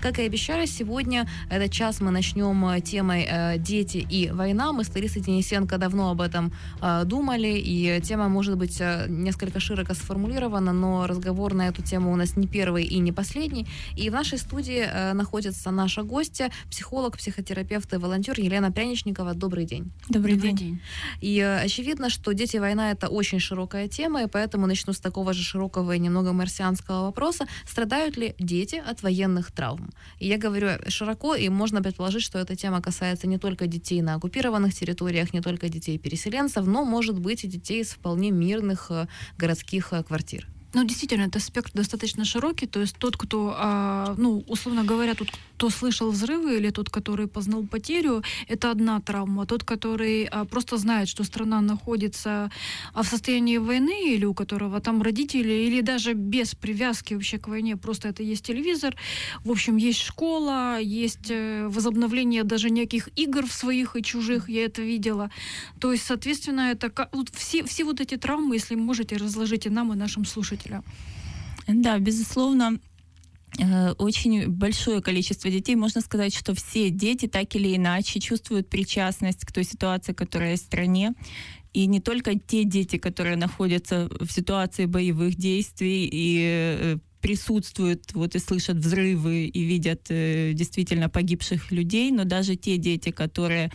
Как и обещали, сегодня этот час мы начнем темой «Дети и война». Мы с Ларисой Денисенко давно об этом думали, и тема может быть несколько широко сформулирована, но разговор на эту тему у нас не первый и не последний. И в нашей студии находится наша гостья, психолог, психотерапевт и волонтер Елена Пряничникова. Добрый день. Добрый день. И очевидно, что «Дети и война» — это очень широкая тема, и поэтому начну с такого же широкого и немного марсианского вопроса. Страдают ли дети от военных травм? И я говорю широко, и можно предположить, что эта тема касается не только детей на оккупированных территориях, не только детей-переселенцев, но, может быть, и детей из вполне мирных городских квартир. Ну, действительно, этот спектр достаточно широкий, то есть тот, кто, условно говоря, тот, кто слышал взрывы, или тот, который познал потерю, это одна травма. Тот, который просто знает, что страна находится в состоянии войны, или у которого там родители, или даже без привязки вообще к войне, просто это есть телевизор, в общем, есть школа, есть возобновление даже неких игр своих и чужих, я это видела. То есть, соответственно, это все вот эти травмы, если можете, разложите нам и нашим слушателям. Да, безусловно, очень большое количество детей. Можно сказать, что все дети так или иначе чувствуют причастность к той ситуации, которая есть в стране. И не только те дети, которые находятся в ситуации боевых действий и присутствуют и слышат взрывы и видят действительно погибших людей, но даже те дети, которые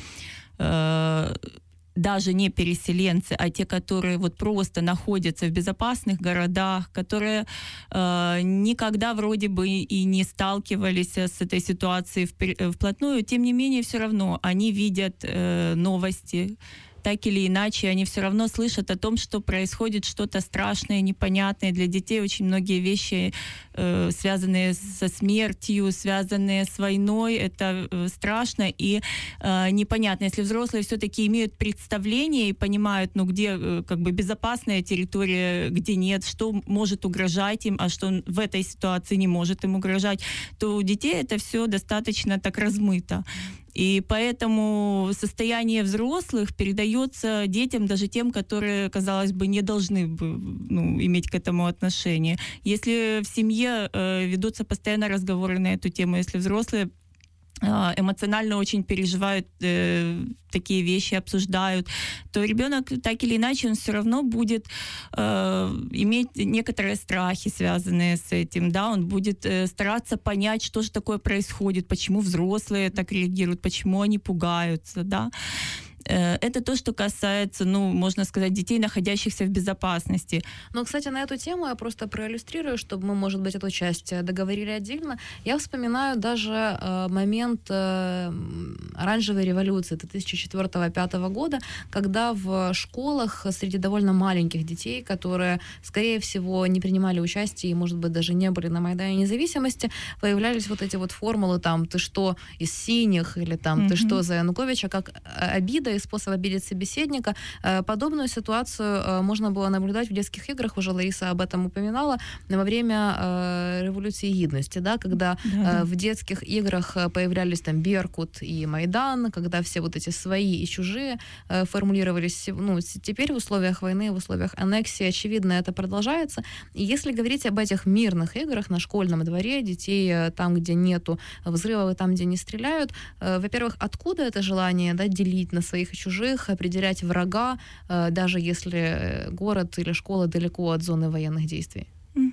даже не переселенцы, а те, которые просто находятся в безопасных городах, которые никогда вроде бы и не сталкивались с этой ситуацией вплотную, тем не менее все равно они видят новости. Так или иначе, они все равно слышат о том, что происходит что-то страшное, непонятное. Для детей очень многие вещи, связанные со смертью, связанные с войной, это страшно и непонятно. Если взрослые все-таки имеют представление и понимают, где безопасная территория, где нет, что может угрожать им, а что в этой ситуации не может им угрожать, то у детей это все достаточно так размыто. И поэтому состояние взрослых передается детям, даже тем, которые, казалось бы, не должны иметь к этому отношение. Если в семье ведутся постоянно разговоры на эту тему, если взрослые эмоционально очень переживают такие вещи, обсуждают, то ребенок так или иначе он все равно будет иметь некоторые страхи, связанные с этим, да, он будет стараться понять, что же такое происходит, почему взрослые так реагируют, почему они пугаются, да. Это то, что касается, можно сказать, детей, находящихся в безопасности. Но, кстати, на эту тему я просто проиллюстрирую, чтобы мы, может быть, эту часть договорили отдельно. Я вспоминаю даже момент оранжевой революции 2004-2005 года, когда в школах среди довольно маленьких детей, которые, скорее всего, не принимали участие и, может быть, даже не были на Майдане Независимости, появлялись эти формулы, «ты что, из синих?» или «ты что, за Януковича?», как обида и способ обидеть собеседника. Подобную ситуацию можно было наблюдать в детских играх, уже Лариса об этом упоминала, во время революции гидности, да, когда в детских играх появлялись Беркут и Майдан, когда все эти свои и чужие формулировались. Теперь в условиях войны, в условиях аннексии, очевидно, это продолжается. И если говорить об этих мирных играх на школьном дворе, детей там, где нету взрывов и там, где не стреляют, во-первых, откуда это желание, делить на своих и чужих, определять врага, даже если город или школа далеко от зоны военных действий?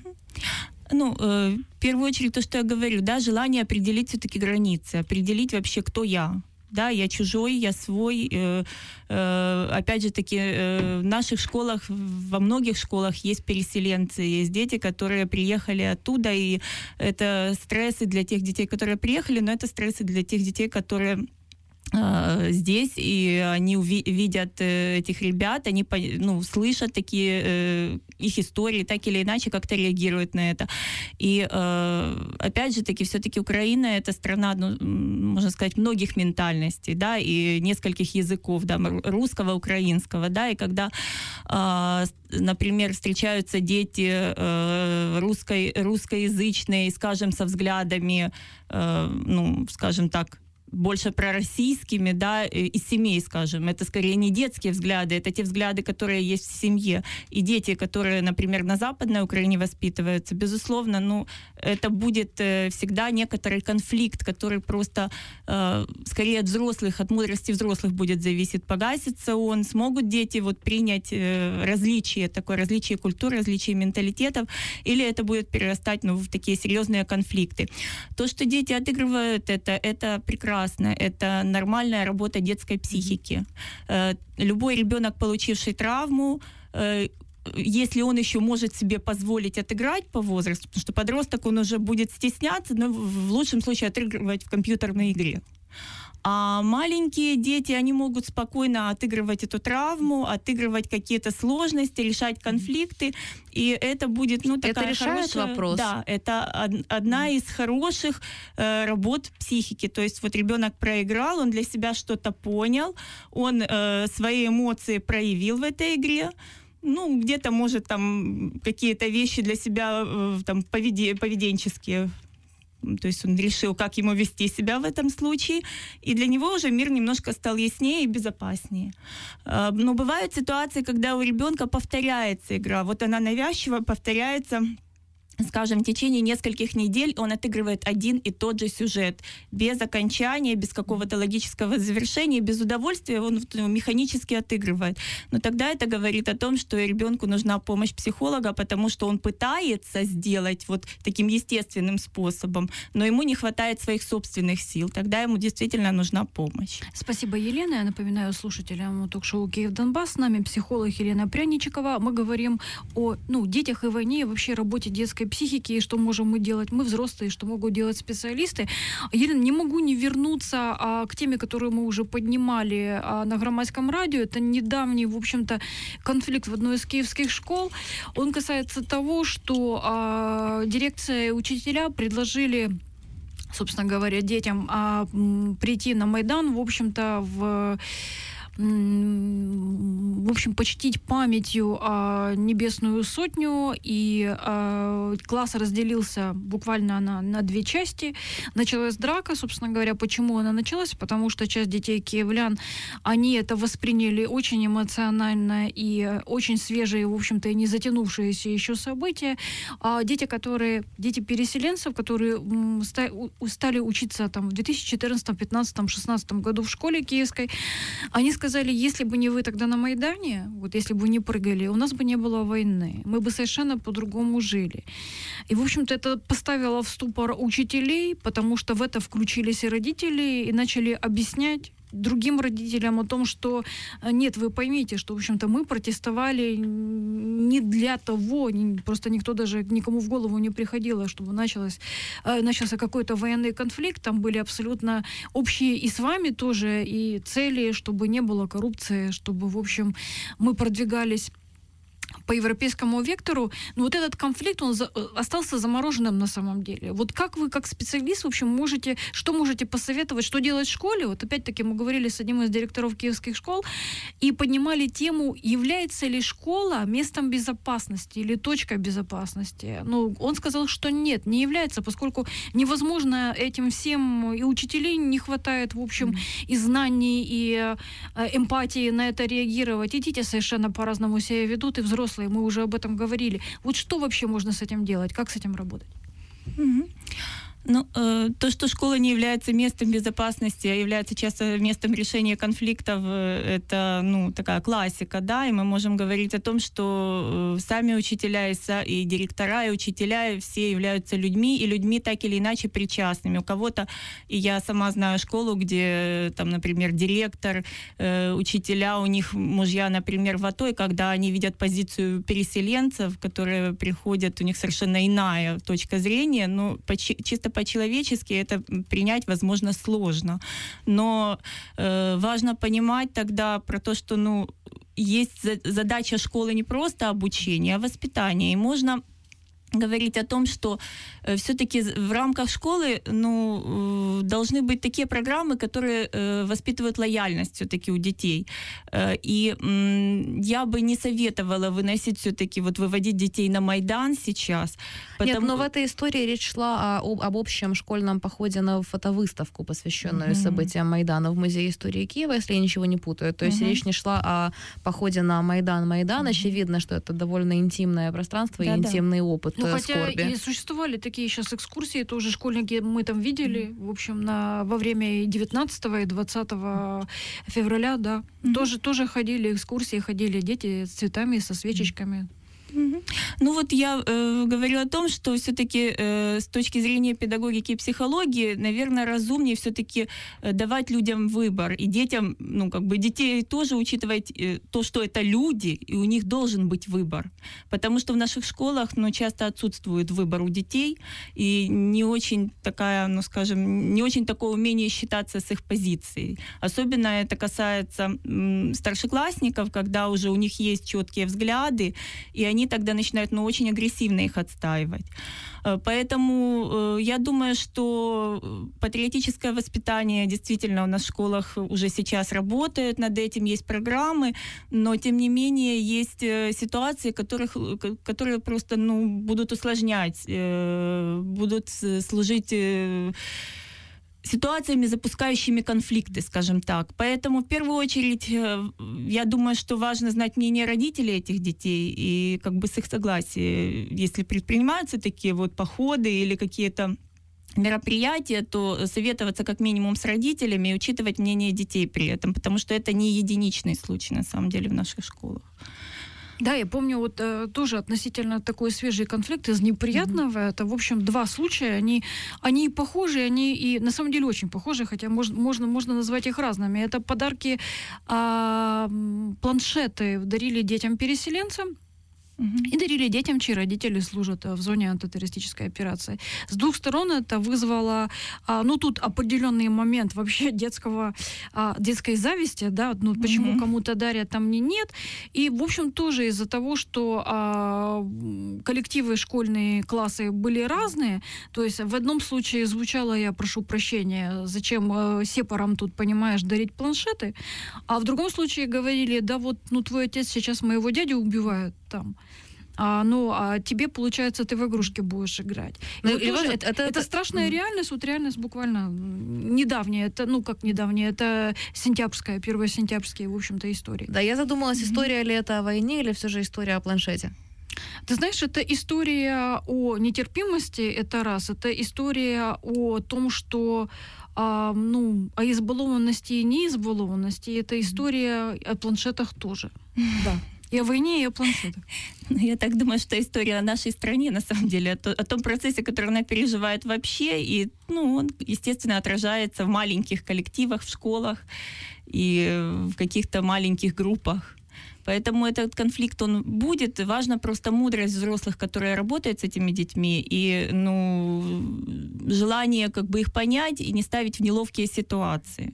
В первую очередь, то, что я говорю, желание определить все-таки границы, определить вообще, кто я. Да, я чужой, я свой. Опять же таки, в наших школах, во многих школах есть переселенцы, есть дети, которые приехали оттуда, и это стрессы для тех детей, которые приехали, но это стрессы для тех детей, которые здесь, и они видят этих ребят, они слышат такие их истории, так или иначе как-то реагируют на это. И опять же таки, все-таки Украина — это страна, можно сказать, многих ментальностей, да, и нескольких языков, да, русского, украинского, да, и когда, например, встречаются дети русскоязычные, скажем, со взглядами, скажем так, больше пророссийскими, да, из семей, скажем. Это скорее не детские взгляды, это те взгляды, которые есть в семье. И дети, которые, например, на Западной Украине воспитываются, безусловно, ну, это будет всегда некоторый конфликт, который просто скорее от взрослых, от мудрости взрослых будет зависеть, погасится он, смогут дети вот принять различие, такое различие культур, различие менталитетов, или это будет перерастать, ну, в такие серьезные конфликты. То, что дети отыгрывают это прекрасно. Это нормальная работа детской психики. Любой ребенок, получивший травму, если он еще может себе позволить отыграть по возрасту, потому что подросток, он уже будет стесняться, но в лучшем случае отыгрывать в компьютерной игре. А маленькие дети, они могут спокойно отыгрывать эту травму, отыгрывать какие-то сложности, решать конфликты, и это будет, ну, такая это решает хорошая... вопрос. Да, это одна из хороших работ психики. То есть вот ребенок проиграл, он для себя что-то понял, он свои эмоции проявил в этой игре, ну, где-то, может, там какие-то вещи для себя там, поведенческие. То есть он решил, как ему вести себя в этом случае, и для него уже мир немножко стал яснее и безопаснее. Но бывают ситуации, когда у ребенка повторяется игра. Вот она навязчиво повторяется, скажем, в течение нескольких недель он отыгрывает один и тот же сюжет, без окончания, без какого-то логического завершения, без удовольствия он механически отыгрывает. Но тогда это говорит о том, что ребенку нужна помощь психолога, потому что он пытается сделать вот таким естественным способом, но ему не хватает своих собственных сил. Тогда ему действительно нужна помощь. Спасибо, Елена. Я напоминаю слушателям ток-шоу «Киев-Донбасс». С нами психолог Елена Пряничикова. Мы говорим о детях и войне, и вообще работе детской психики, и что можем мы делать мы, взрослые, что могут делать специалисты. Елена, не могу не вернуться к теме, которую мы уже поднимали на Громадском радио. Это недавний, в общем-то, конфликт в одной из киевских школ. Он касается того, что дирекция и учителя предложили, собственно говоря, детям прийти на Майдан, в общем-то, в общем, почтить памятью Небесную Сотню, и класс разделился буквально на две части. Началась драка, собственно говоря. Почему она началась? Потому что часть детей киевлян, они это восприняли очень эмоционально и очень свежие, в общем-то, и не затянувшиеся еще события. А дети переселенцев, которые стали учиться там в 2014, 2015, 2016 году в школе киевской, они сказали, если бы не вы тогда на Майдане, вот если бы не прыгали, у нас бы не было войны. Мы бы совершенно по-другому жили. И, в общем-то, это поставило в ступор учителей, потому что в это включились и родители, и начали объяснять другим родителям о том, что нет, вы поймите, что, в общем-то, мы протестовали не для того, просто никому в голову не приходило, чтобы начался какой-то военный конфликт, там были абсолютно общие и с вами тоже, и цели, чтобы не было коррупции, чтобы, в общем, мы продвигались по европейскому вектору, но вот этот конфликт, он остался замороженным на самом деле. Вот как вы, как специалист, в общем, что можете посоветовать, что делать в школе? Вот опять-таки мы говорили с одним из директоров киевских школ и поднимали тему, является ли школа местом безопасности или точкой безопасности. Ну, он сказал, что нет, не является, поскольку невозможно этим всем, и учителей не хватает, в общем, и знаний, и эмпатии на это реагировать, и дети совершенно по-разному себя ведут, и взрослые, мы уже об этом говорили. Вот что вообще можно с этим делать? Как с этим работать? Ну, то, что школа не является местом безопасности, а является часто местом решения конфликтов, это, ну, такая классика, да, и мы можем говорить о том, что сами учителя и директора, и учителя все являются людьми, и людьми так или иначе причастными. У кого-то, и я сама знаю школу, где, там, например, директор, учителя, у них мужья, например, в АТО, и когда они видят позицию переселенцев, которые приходят, у них совершенно иная точка зрения, ну, чисто по-человечески это принять, возможно, сложно. Но важно понимать тогда про то, что, ну, есть задача школы не просто обучение, а воспитание. И можно говорить о том, что все-таки в рамках школы должны быть такие программы, которые воспитывают лояльность все-таки у детей. И я бы не советовала выносить все-таки, выводить детей на Майдан сейчас. Нет, но в этой истории речь шла об общем школьном походе на фотовыставку, посвященную событиям Майдана в Музее истории Киева, если я ничего не путаю. То есть речь не шла о походе на Майдан. Очевидно, что это довольно интимное пространство и интимный опыт. Хотя скорби. и существовали такие сейчас экскурсии, тоже школьники мы там видели, в общем, во время 19 и 20 февраля, да, тоже ходили экскурсии, ходили дети с цветами, со свечечками. Я говорю о том, что все-таки с точки зрения педагогики и психологии, наверное, разумнее все-таки давать людям выбор. И детям, детей тоже учитывать то, что это люди, и у них должен быть выбор. Потому что в наших школах, часто отсутствует выбор у детей, и не очень не очень такое умение считаться с их позицией. Особенно это касается старшеклассников, когда уже у них есть четкие взгляды, и они тогда начинают очень агрессивно их отстаивать. Поэтому я думаю, что патриотическое воспитание действительно у нас в школах уже сейчас работает над этим, есть программы, но тем не менее есть ситуации, которые просто будут усложнять, будут служить ситуациями, запускающими конфликты, скажем так. Поэтому в первую очередь я думаю, что важно знать мнение родителей этих детей и с их согласия. Если предпринимаются такие походы или какие-то мероприятия, то советоваться как минимум с родителями и учитывать мнение детей при этом, потому что это не единичный случай на самом деле в наших школах. Да, я помню тоже относительно такой свежий конфликт из неприятного. Это, в общем, 2 случая. Они похожи, они и на самом деле очень похожи, хотя можно назвать их разными. Это подарки, планшеты дарили детям-переселенцам. И дарили детям, чьи родители служат в зоне антитеррористической операции. С 2 сторон это вызвало, тут определенный момент вообще детской зависти, да, почему кому-то дарят, там мне нет. И, в общем, тоже из-за того, что коллективы, школьные классы были разные, то есть в одном случае звучало, я прошу прощения, зачем сепарам тут, понимаешь, дарить планшеты, а в другом случае говорили, да твой отец сейчас моего дядю убивает там. Тебе, получается, ты в игрушки будешь играть. Это страшная реальность, реальность буквально недавняя. Это, как недавняя, это первосентябрьские, в общем-то, истории. Да, я задумалась, история ли это о войне или все же история о планшете? Ты знаешь, это история о нетерпимости, это раз. Это история о том, что о избалованности и неизбалованности. Это история о планшетах тоже. Да. И о войне, и о планшетах. Я так думаю, что история о нашей стране, на самом деле, о том процессе, который она переживает вообще, и, он, естественно, отражается в маленьких коллективах, в школах и в каких-то маленьких группах. Поэтому этот конфликт, он будет. Важна просто мудрость взрослых, которые работают с этими детьми, и, желание их понять и не ставить в неловкие ситуации.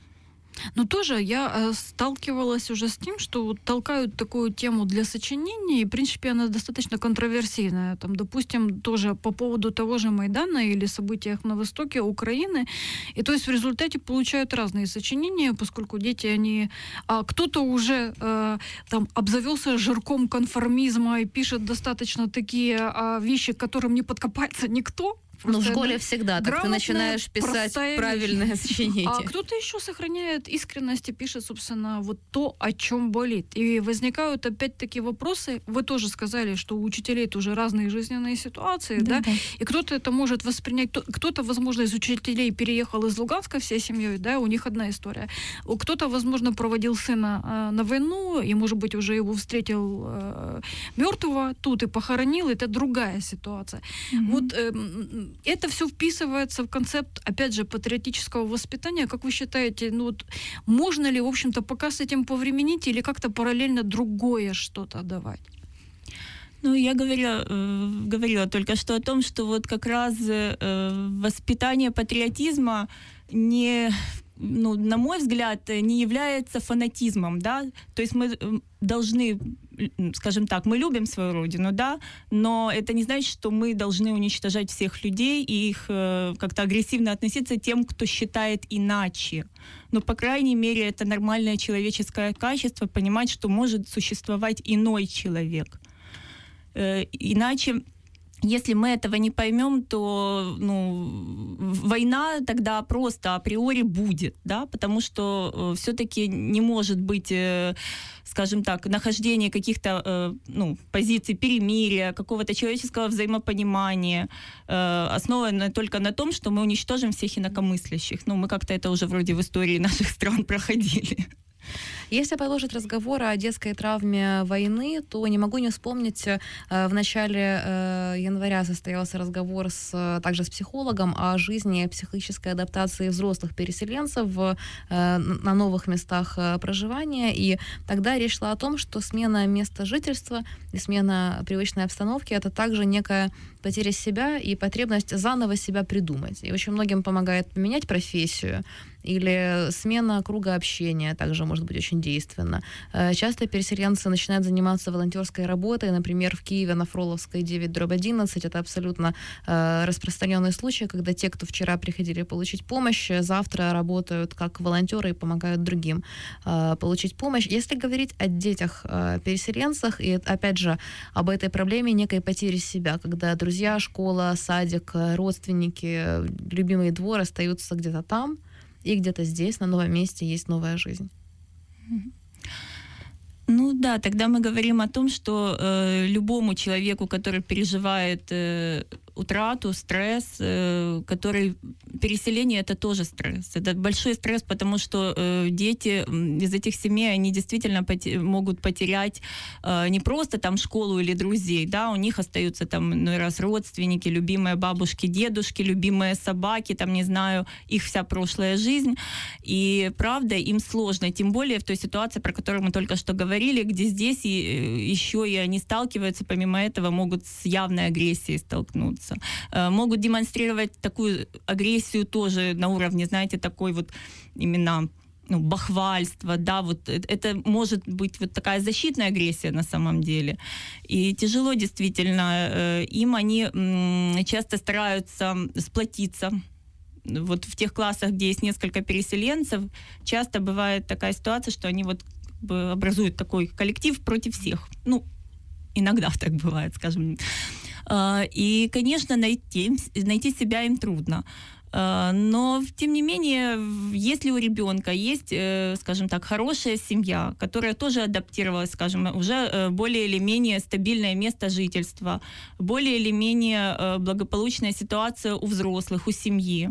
Тоже я сталкивалась уже с тем, что толкают такую тему для сочинений, и, в принципе, она достаточно контроверсийная. Там, допустим, тоже по поводу того же Майдана или событиях на востоке Украины. И то есть в результате получают разные сочинения, поскольку дети, кто-то уже обзавелся жирком конформизма и пишет достаточно такие вещи, к которым не подкопается никто. В школе всегда так, ты начинаешь писать правильное сочинение. А кто-то еще сохраняет искренность и пишет, собственно, то, о чем болит. И возникают опять-таки вопросы. Вы тоже сказали, что у учителей тоже разные жизненные ситуации, да? И кто-то это может воспринять. Кто-то, возможно, из учителей переехал из Луганска всей семьей, да, у них одна история. Кто-то, возможно, проводил сына на войну, и, может быть, уже его встретил мертвого тут и похоронил. Это другая ситуация. Это все вписывается в концепт, опять же, патриотического воспитания. Как вы считаете, можно ли, в общем-то, пока с этим повременить или как-то параллельно другое что-то давать? Я говорила только что о том, что как раз воспитание патриотизма не ну, на мой взгляд, не является фанатизмом, да, то есть мы должны, скажем так, мы любим свою родину, да, но это не значит, что мы должны уничтожать всех людей и их как-то агрессивно относиться к тем, кто считает иначе. Но, по крайней мере, это нормальное человеческое качество, понимать, что может существовать иной человек. Иначе, если мы этого не поймем, то война тогда просто априори будет, да, потому что все-таки не может быть, скажем так, нахождение каких-то позиций перемирия, какого-то человеческого взаимопонимания, основанное только на том, что мы уничтожим всех инакомыслящих. Мы как-то это уже вроде в истории наших стран проходили. Если продолжить разговор о детской травме войны, то не могу не вспомнить, в начале января состоялся разговор также с психологом о жизни психической адаптации взрослых переселенцев на новых местах проживания. И тогда речь шла о том, что смена места жительства и смена привычной обстановки — это также некая потеря себя и потребность заново себя придумать. И очень многим помогает поменять профессию, или смена круга общения также может быть очень действенна. Часто переселенцы начинают заниматься волонтерской работой, например, в Киеве на Фроловской 9/11. Это абсолютно распространенный случай, когда те, кто вчера приходили получить помощь, завтра работают как волонтеры и помогают другим получить помощь. Если говорить о детях-переселенцах и, опять же, об этой проблеме некой потери себя, когда друзья, школа, садик, родственники, любимый двор остаются где-то там, и где-то здесь, на новом месте, есть новая жизнь. Ну да, тогда мы говорим о том, что любому человеку, который переживает утрату, стресс, который... Переселение — это тоже стресс. Это большой стресс, потому что дети из этих семей, они действительно могут потерять не просто там школу или друзей, да, у них остаются там иной раз родственники, любимые бабушки, дедушки, любимые собаки, там, не знаю, их вся прошлая жизнь. И правда, им сложно, тем более в той ситуации, про которую мы только что говорили, где здесь еще и они сталкиваются, помимо этого, могут с явной агрессией столкнуться. Могут демонстрировать такую агрессию тоже на уровне, знаете, такой вот именно бахвальства, да, вот это может быть вот такая защитная агрессия на самом деле. И тяжело действительно им, они часто стараются сплотиться. Вот в тех классах, где есть несколько переселенцев, часто бывает такая ситуация, что они вот образуют такой коллектив против всех. Иногда так бывает, скажем. И, конечно, найти себя им трудно. Но, тем не менее, если у ребенка есть, скажем так, хорошая семья, которая тоже адаптировалась, скажем, уже более или менее стабильное место жительства, более или менее благополучная ситуация у взрослых, у семьи,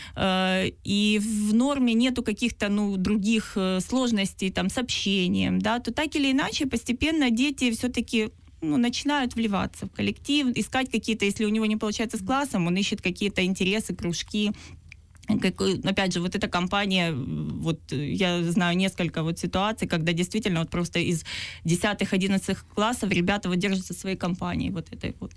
и в норме нету каких-то других сложностей там, с общением, да, то так или иначе постепенно дети все-таки начинают вливаться в коллектив, искать какие-то, если у него не получается с классом, он ищет какие-то интересы, кружки. Опять же, вот эта компания, вот я знаю несколько вот ситуаций, когда действительно вот просто из 10-11 классов ребята вот держатся своей компанией вот этой вот.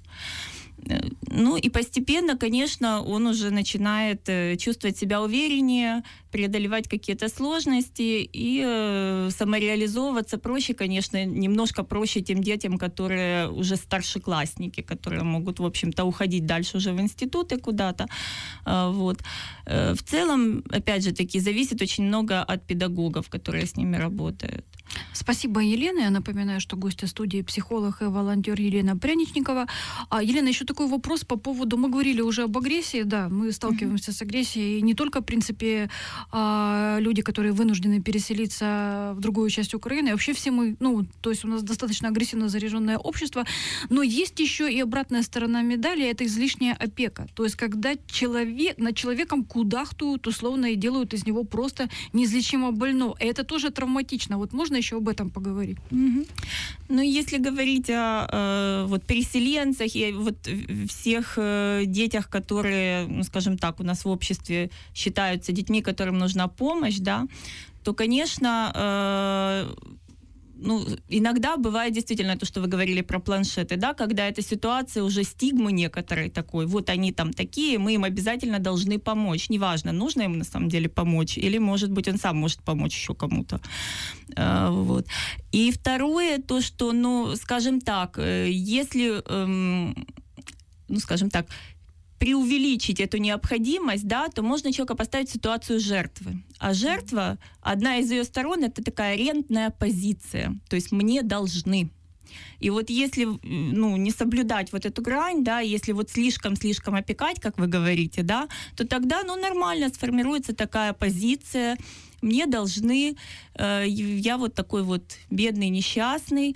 И постепенно, конечно, он уже начинает чувствовать себя увереннее, преодолевать какие-то сложности и самореализовываться проще, конечно, немножко проще тем детям, которые уже старшеклассники, которые могут, в общем-то, уходить дальше уже в институты куда-то. Вот. В целом, опять же таки, зависит очень много от педагогов, которые с ними работают. Спасибо, Елена. Я напоминаю, что гостья студии — психолог и волонтер Елена Пряничникова. Елена, еще такой вопрос по поводу... Мы говорили уже об агрессии, да, мы сталкиваемся с агрессией. И не только, в принципе, люди, которые вынуждены переселиться в другую часть Украины, а вообще все мы... то есть у нас достаточно агрессивно заряженное общество, но есть еще и обратная сторона медали — это излишняя опека. То есть когда над человеком кудахтают, условно, и делают из него просто неизлечимо больного. И это тоже травматично. Вот можно еще об этом поговорить? Если говорить о вот переселенцах и вот всех детях, которые, скажем так, у нас в обществе считаются детьми, которым нужна помощь, да, то, конечно, ну, иногда бывает действительно то, что вы говорили про планшеты, да, когда эта ситуация уже стигмы некоторые такой, вот они там такие, мы им обязательно должны помочь. Неважно, нужно им на самом деле помочь, или, может быть, он сам может помочь еще кому-то. Вот. И второе, то, что, ну, скажем так, если, ну, скажем так, преувеличить эту необходимость, да, то можно человека поставить в ситуацию жертвы. А жертва, одна из ее сторон, это такая рентная позиция. То есть мне должны. И вот если, ну, не соблюдать вот эту грань, да, если вот слишком опекать, как вы говорите, да, то тогда, ну, нормально сформируется такая позиция. Мне должны, я вот такой вот бедный, несчастный.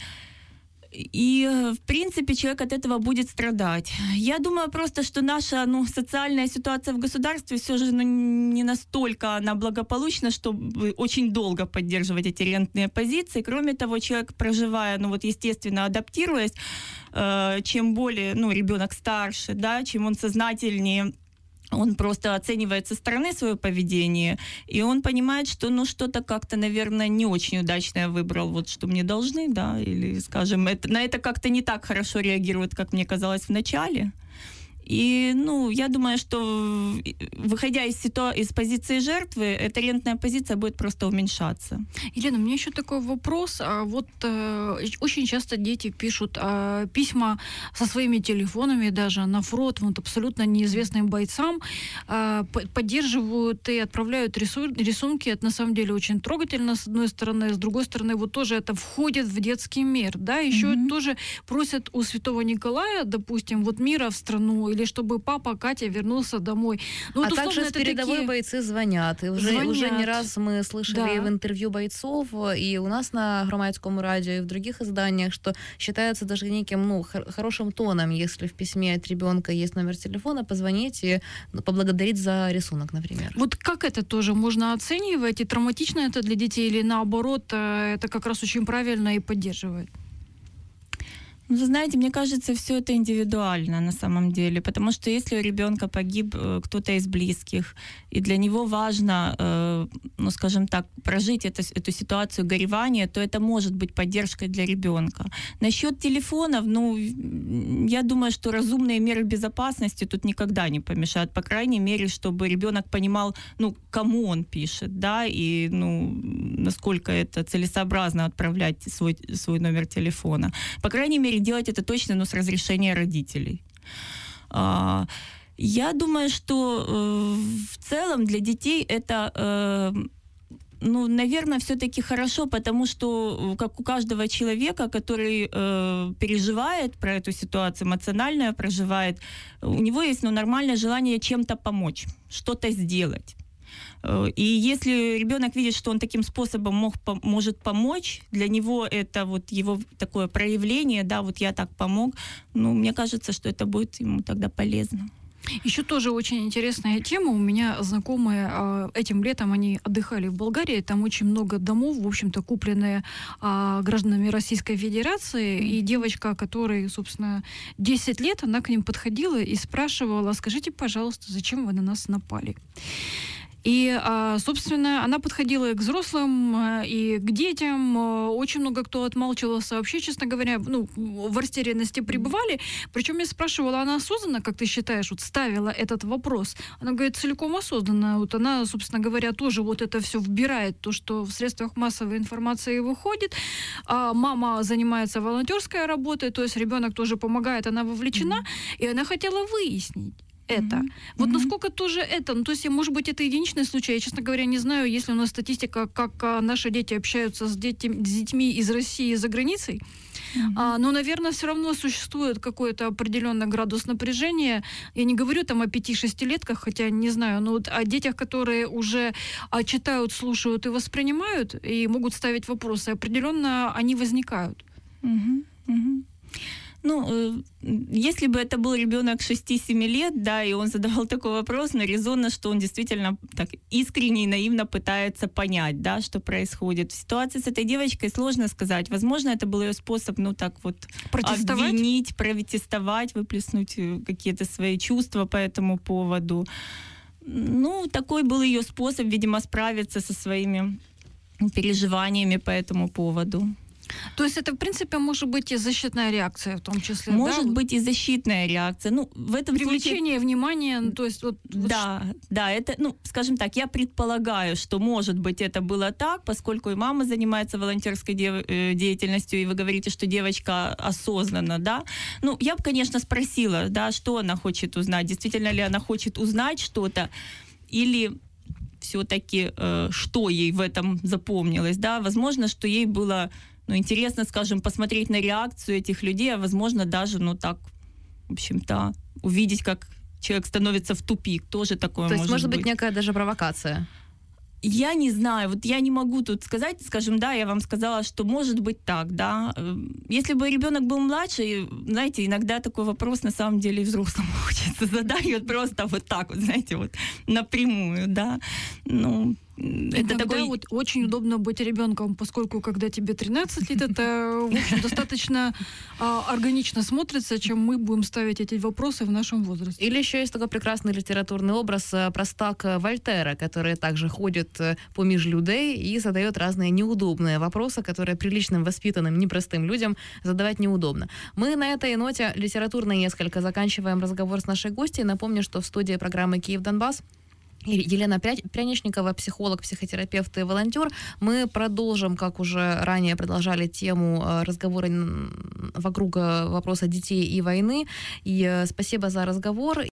И, в принципе, человек от этого будет страдать. Я думаю просто, что наша, ну, социальная ситуация в государстве все же, ну, не настолько она благополучна, чтобы очень долго поддерживать эти рентные позиции. Кроме того, человек, проживая, ну, вот, естественно, адаптируясь, чем более, ну, ребенок старше, да, чем он сознательнее, он просто оценивает со стороны свое поведение, и он понимает, что, ну, что-то как-то, наверное, не очень удачно я выбрал, вот что мне должны, да, или, скажем, на это как-то не так хорошо реагирует, как мне казалось в начале. И, ну, я думаю, что, выходя из позиции жертвы, эта рентная позиция будет просто уменьшаться. Елена, у меня еще такой вопрос. Вот очень часто дети пишут письма со своими телефонами даже на фронт, вот абсолютно неизвестным бойцам, поддерживают и отправляют рисунки. Это на самом деле очень трогательно, с одной стороны. С другой стороны, вот тоже это входит в детский мир. Да? Еще тоже просят у святого Николая, допустим, вот мира в страну, или чтобы папа, Катя вернулся домой. Ну, а вот, также с передовой такие... бойцы звонят. И уже не раз мы слышали в интервью бойцов, и у нас на Громадському радио, и в других изданиях, что считается даже неким, ну, хорошим тоном, если в письме от ребенка есть номер телефона, позвонить и поблагодарить за рисунок, например. Вот как это тоже можно оценивать? И травматично это для детей или наоборот, это как раз очень правильно и поддерживает? Ну, вы знаете, мне кажется, все это индивидуально на самом деле, потому что если у ребенка погиб кто-то из близких, и для него важно, ну, скажем так, прожить эту ситуацию горевания, то это может быть поддержкой для ребенка. Насчет телефонов, ну, я думаю, что разумные меры безопасности тут никогда не помешают, по крайней мере, чтобы ребенок понимал, ну, кому он пишет, да, и, ну, насколько это целесообразно отправлять свой номер телефона. По крайней мере, делать это точно, но с разрешения родителей. Я думаю, что в целом для детей это, ну, наверное, все-таки хорошо, потому что, как у каждого человека, который переживает про эту ситуацию, эмоционально проживает, у него есть, ну, нормальное желание чем-то помочь, что-то сделать. И если ребенок видит, что он таким способом может помочь, для него это вот его такое проявление, да, вот я так помог, ну, мне кажется, что это будет ему тогда полезно. Еще тоже очень интересная тема. У меня знакомые этим летом, они отдыхали в Болгарии, там очень много домов, в общем-то, купленные гражданами Российской Федерации, и девочка, которой, собственно, 10 лет, она к ним подходила и спрашивала: скажите, пожалуйста, зачем вы на нас напали? И, собственно, она подходила и к взрослым, и к детям. Очень много кто отмалчивался. Вообще, честно говоря, ну, в растерянности пребывали. Причем я спрашивала, она осознанно, как ты считаешь, вот ставила этот вопрос? Она говорит, целиком осознанно. Вот она, собственно говоря, тоже вот это все вбирает, то, что в средствах массовой информации выходит. Мама занимается волонтерской работой, то есть ребенок тоже помогает, она вовлечена, и она хотела выяснить это. Вот насколько тоже это, ну, то есть, может быть, это единичный случай. Я, честно говоря, не знаю, есть ли у нас статистика, как наши дети общаются с детьми из России за границей. Но, наверное, все равно существует какой-то определенный градус напряжения. Я не говорю там о 5-6-летках, хотя не знаю, но вот о детях, которые уже читают, слушают и воспринимают, и могут ставить вопросы, определенно они возникают. Ну, если бы это был ребенок 6-7 лет, да, и он задавал такой вопрос, но резонно, что он действительно так искренне и наивно пытается понять, да, что происходит. В ситуации с этой девочкой сложно сказать. Возможно, это был ее способ, ну, так вот, обвинить, протестовать, выплеснуть какие-то свои чувства по этому поводу. Ну, такой был ее способ, видимо, справиться со своими переживаниями по этому поводу. То есть это, в принципе, может быть и защитная реакция в том числе, Может да? быть и защитная реакция. Ну, в этом Привлечение внимания, ну, то есть вот... Да, это, ну, скажем так, я предполагаю, что, может быть, это было так, поскольку и мама занимается волонтерской деятельностью, и вы говорите, что девочка осознанна, да. Ну, я бы, конечно, спросила, да, что она хочет узнать, действительно ли она хочет узнать что-то, или все-таки что ей в этом запомнилось, да. Возможно, что ей было, ну, интересно, скажем, посмотреть на реакцию этих людей, а возможно, даже, ну, так, в общем-то, увидеть, как человек становится в тупик, тоже такое может быть. То есть, может быть, некая даже провокация? Я не знаю, вот я не могу тут сказать, скажем, да, я вам сказала, что может быть так, да. Если бы ребенок был младше, знаете, иногда такой вопрос на самом деле и взрослому хочется задать, вот просто вот так вот, знаете, вот напрямую, да. Ну, это такой... вот очень удобно быть ребенком, поскольку когда тебе 13 лет, это, в общем, достаточно органично смотрится, чем мы будем ставить эти вопросы в нашем возрасте. Или еще есть такой прекрасный литературный образ простак Вольтера, который также ходит поміж людей и задает разные неудобные вопросы, которые приличным, воспитанным, непростым людям задавать неудобно. Мы на этой ноте литературно несколько заканчиваем разговор с нашей гостьей. Напомню, что в студии программы «Киев-Донбасс» Елена Пряничникова, психолог, психотерапевт и волонтер. Мы продолжим, как уже ранее продолжали, тему разговора вокруг вопроса детей и войны. И спасибо за разговор.